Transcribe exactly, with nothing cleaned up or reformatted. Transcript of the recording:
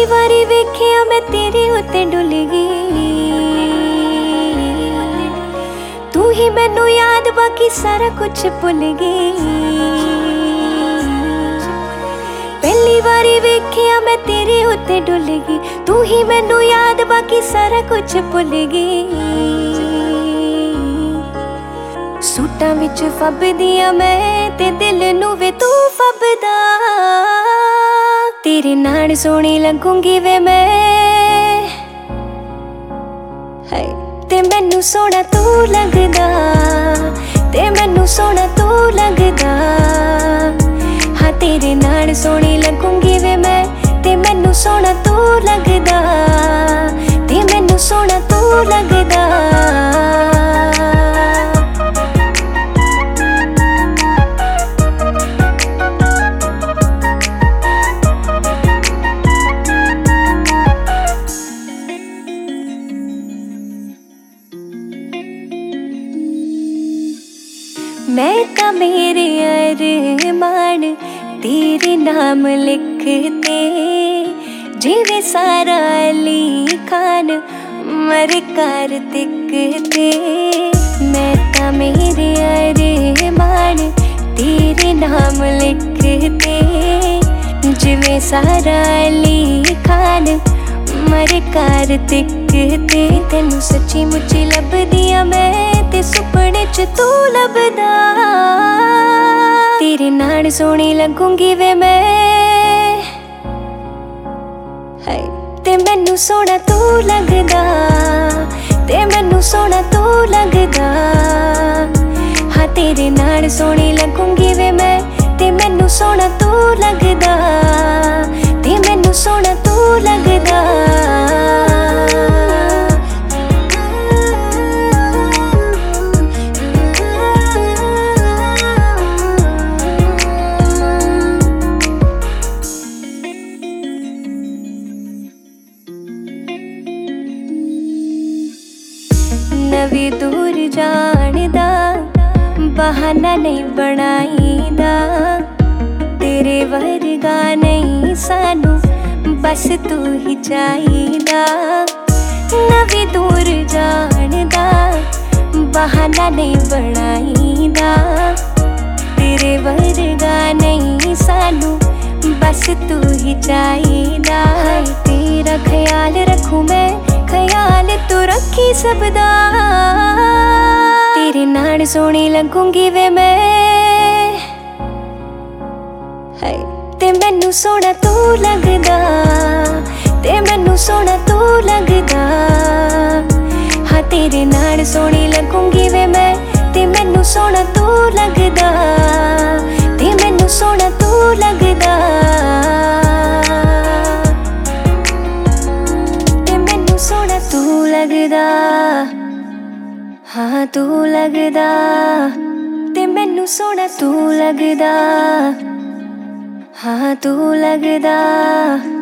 पहली बारी वेखिया मैं तेरे उत्ते डुल गई। तू ही मैनू याद बाकी सारा कुछ भुल गई। पहली बारी वेखिया मैं तेरे उत्ते डुल गई। तू ही मैनू याद बाकी सारा कुछ भुल गई। सूटां विच फबदियां मैं ते दिल नू वे तू फबदा। तेरे नाल सोहनी लगूंगी वे मैं, हाय ते मैनू सोहना तू लगदा। ते मैनू सोहना तू लगदा। हाँ तेरे नाल सोहनी लगूंगी वे मैं, ते मैनू सोहना तू लगदा। ते मैनू सोहना तू लगदा। मैं का मेरे अरमान तेरे नाम लिखते, जिवे सारा अली खान मर कार्तिक। मैं का मेरे अरमान तेरे नाम लिखते, जिवे सारा अली खान मर कार्तिक। तेनू सच्ची मुच्ची लभदियां मैं, ते सुपने च तू लभदा। तेरे नाल सोहनी लगूंगी वे मैं, हाय ते मैनू सोहना तू लगदा। ते मैनू सोहना तू लगदा। हाँ तेरे नाल सोहनी लगूंगी वे मैं, ते मैनू सोहना तू लगदा। ते मैनू सोहना तू लगदा। नवी दूर जान दा बहाना नहीं बनाईदा। तेरे वर्गा नहीं सानू बस तू ही चाहिदा। नवी दूर जान दा बहाना नहीं बनाईदा। तेरे वर्गा नहीं सानू बस तू ही चाहिदा। तेरा ख्याल रखूं मैं, ख्याल तू रखी सबदा। तेरे नाल सोहनी लगूंगी वे मैं, हाय ते मैनू सोहना तू लगदा। ते मैनू सोहना तू लगदा। हाँ तेरे नाल सोहनी लगूंगी वे मैं, ते मैनू सोहना तू लगदा। ते मैनू सोहना तू लगदा। तू लगदा, हाँ तू लगदा। ते मैनू सोहना तू लगदा, हाँ तू लगदा।